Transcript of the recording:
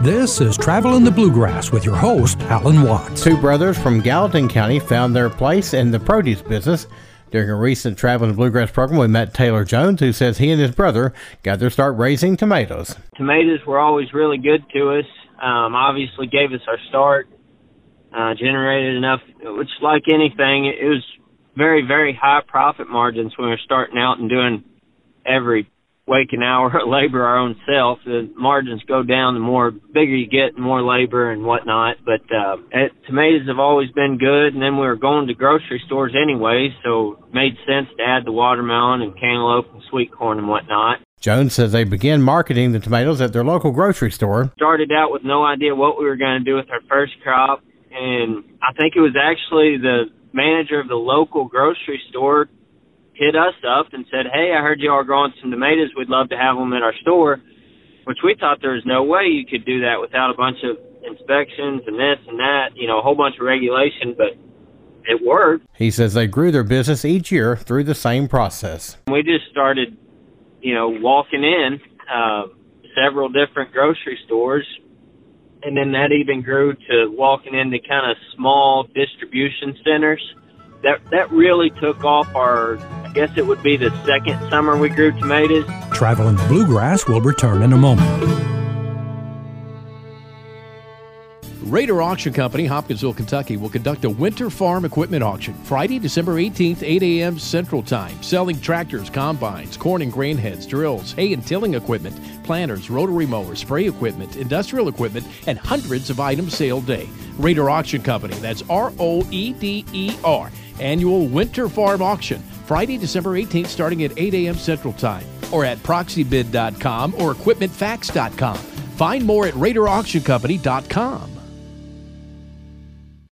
This is Traveling the Bluegrass with your host, Alan Watts. Two brothers from Gallatin County found their place in the produce business. During a recent Traveling the Bluegrass program, we met Taylor Jones, who says he and his brother got their start raising tomatoes. Tomatoes were always really good to us. Obviously gave us our start, generated enough, which like anything, it was very, very high profit margins when we were starting out and doing every waking hour of labor our own self. The margins go down the more bigger you get, the more labor and whatnot. But tomatoes have always been good, and then we were going to grocery stores anyway, so it made sense to add the watermelon and cantaloupe and sweet corn and whatnot. Jones says they began marketing the tomatoes at their local grocery store. Started out with no idea what we were going to do with our first crop, and I think it was actually the manager of the local grocery store hit us up and said, "Hey, I heard you are growing some tomatoes. We'd love to have them in our store," which we thought there was no way you could do that without a bunch of inspections and this and that, a whole bunch of regulation, but it worked. He says they grew their business each year through the same process. We just started, walking in several different grocery stores, and then that even grew to walking into kind of small distribution centers. That really took off I guess it would be the second summer we grew tomatoes. Traveling the Bluegrass will return in a moment. Raider Auction Company, Hopkinsville, Kentucky, will conduct a winter farm equipment auction Friday, December 18th, 8 a.m. Central Time, selling tractors, combines, corn and grain heads, drills, hay and tilling equipment, planters, rotary mowers, spray equipment, industrial equipment, and hundreds of items sale day. Raider Auction Company, that's R-O-E-D-E-R. Annual Winter Farm Auction, Friday, December 18th, starting at 8 a.m. Central Time, or at proxybid.com or equipmentfacts.com. Find more at RaiderAuctionCompany.com.